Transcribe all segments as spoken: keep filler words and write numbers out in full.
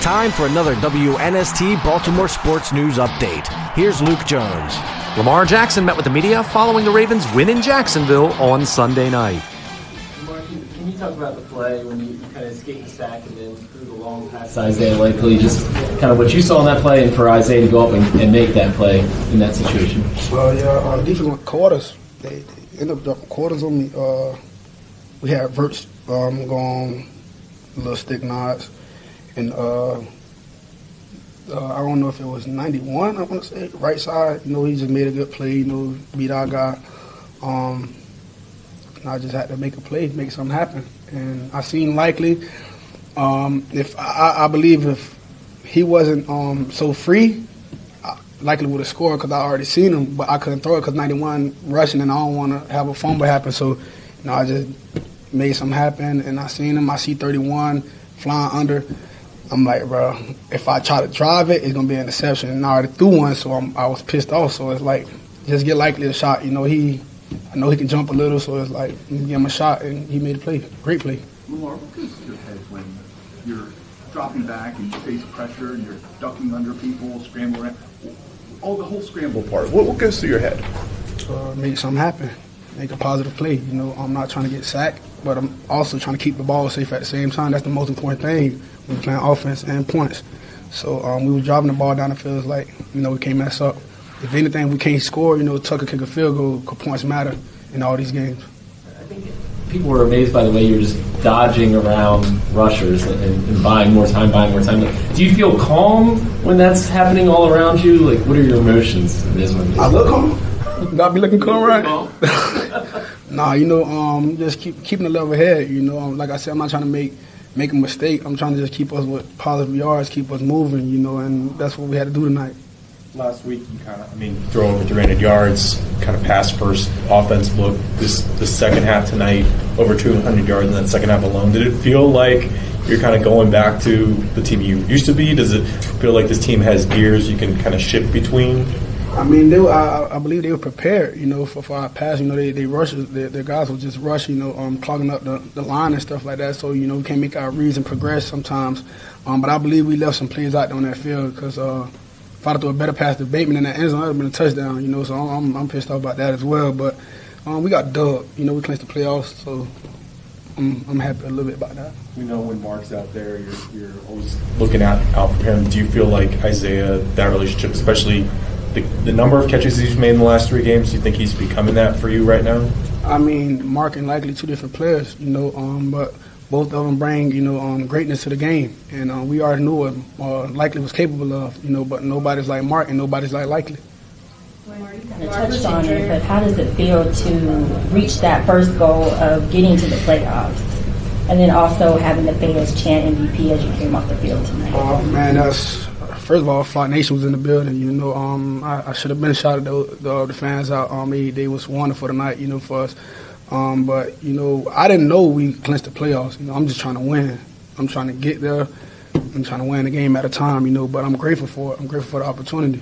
time for another W N S T Baltimore Sports News Update. Here's Luke Jones. Lamar Jackson met with the media following the Ravens' win in Jacksonville on Sunday night. Lamar, can you talk about the play when you kind of escaped the sack and then threw the long pass to Isaiah Likely? Just kind of what you saw in that play and for Isaiah to go up and, and make that play in that situation. Well, yeah, uh, defense went quarters. They, they ended up dropping quarters on me. Uh, we had Verts um, going little stick nods. And uh, uh, I don't know if it was ninety-one, I want to say, right side. You know, he just made a good play, you know, beat our guy. Um, and I just had to make a play, make something happen. And I seen Likely. Um, if I, I believe if he wasn't um, so free, I Likely would have scored because I already seen him, but I couldn't throw it because ninety-one rushing, and I don't want to have a fumble happen. So, you know, I just made something happen, and I seen him. I see thirty-one flying under. I'm like, bro, if I try to drive it, it's going to be an interception. And I already threw one, so I'm, I was pissed off. So it's like, just get Likely a shot. You know, he, I know he can jump a little, so it's like, give him a shot, and he made a play. Great play. Lamar, what goes through your head when you're dropping back and you face pressure and you're ducking under people, scrambling around? All the whole scramble part. What, what goes through your head? Uh, make something happen. Make a positive play. You know, I'm not trying to get sacked, but I'm also trying to keep the ball safe at the same time. That's the most important thing. We were playing offense and points. So um, we were driving the ball down the field. It's like, you know, we can't mess up. If anything, we can't score. You know, Tucker kick a field goal because points matter in all these games. I think people were amazed by the way you're just dodging around rushers and, and buying more time, buying more time. Do you feel calm when that's happening all around you? Like, what are your emotions in this one? I look calm. Gotta be looking calm, right? Nah, you know, um, just keep keeping a level head. You know, um, like I said, I'm not trying to make make a mistake. I'm trying to just keep us with positive yards, keep us moving. You know, and that's what we had to do tonight. Last week, you kind of, I mean, throw over three hundred yards, kind of pass first offense look. This the second half tonight, over two hundred yards in that second half alone. Did it feel like you're kind of going back to the team you used to be? Does it feel like this team has gears you can kind of shift between? I mean, they were, I, I believe they were prepared, you know, for, for our pass. You know, they they rush, their, their guys will just rush, you know, um, clogging up the, the line and stuff like that. So, you know, we can't make our reads and progress sometimes. Um, but I believe we left some plays out there on that field because uh, if I'd have thrown a better pass to Bateman in that end zone, that would have been a touchdown, you know. So I'm, I'm pissed off about that as well. But um, we got dubbed. You know, we clinched the playoffs, so I'm, I'm happy a little bit about that. We know when Mark's out there, you're, you're always looking out, out for him. Do you feel like Isaiah, that relationship, especially – The, the number of catches he's made in the last three games, do you think he's becoming that for you right now? I mean, Mark and Likely two different players, you know, um, but both of them bring, you know, um, greatness to the game. And uh, we already knew what uh, Likely was capable of, you know, but nobody's like Mark and nobody's like Likely. You touched on it, but how does it feel to reach that first goal of getting to the playoffs and then also having the fans chant M V P as you came off the field tonight? Oh, man, that's... First of all, Flock Nation was in the building. You know, um, I, I should have been shouted the, the, the fans out. Um, they, they was wonderful tonight, you know, for us. Um, but, you know, I didn't know we clinched the playoffs. You know, I'm just trying to win. I'm trying to get there. I'm trying to win a game at a time, you know, but I'm grateful for it. I'm grateful for the opportunity.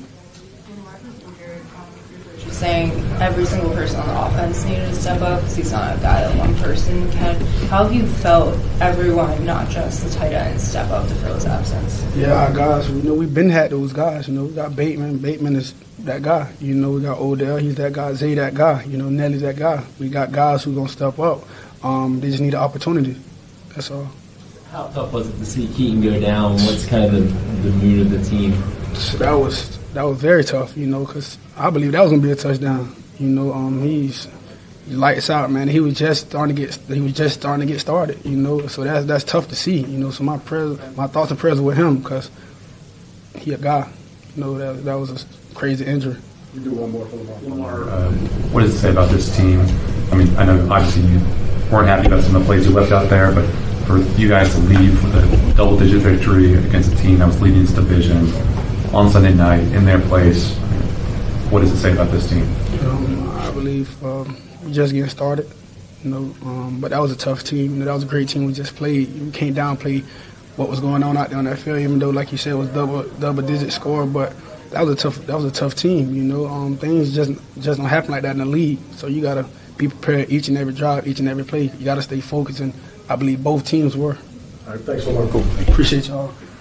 Saying every single person on the offense needed to step up because he's not a guy that one person can. How have you felt everyone, not just the tight ends, step up to fill his absence? Yeah, our guys, you know, we've been had those guys. You know, we got Bateman. Bateman is that guy. You know, we got Odell. He's that guy. Zay, that guy. You know, Nelly's that guy. We got guys who's going to step up. Um, they just need an opportunity. That's all. How tough was it to see Keaton go down? What's kind of the, the mood of the team? So that was that was very tough, you know, because I believe that was gonna be a touchdown. You know, um, he's he lights out, man. He was just starting to get he was just starting to get started, you know. So that's that's tough to see, you know. So my prayers, my thoughts and prayers with him, because he a guy, you know. That that was a crazy injury. You do one more for Lamar. Uh, what does it say about this team? I mean, I know obviously you weren't happy about some of the plays you left out there, but for you guys to leave with a double-digit victory against a team that was leading its division on Sunday night in their place, what does it say about this team? Um, I believe um, we're just getting started, you know. Um, but that was a tough team. You know, that was a great team we just played. We can't downplay what was going on out there on that field, even though, like you said, it was double double-digit score. But that was a tough that was a tough team. You know, um, things just just don't happen like that in the league. So you gotta be prepared each and every drive, each and every play. You gotta stay focused, and I believe both teams were. All right, thanks so much. Cool. Appreciate y'all.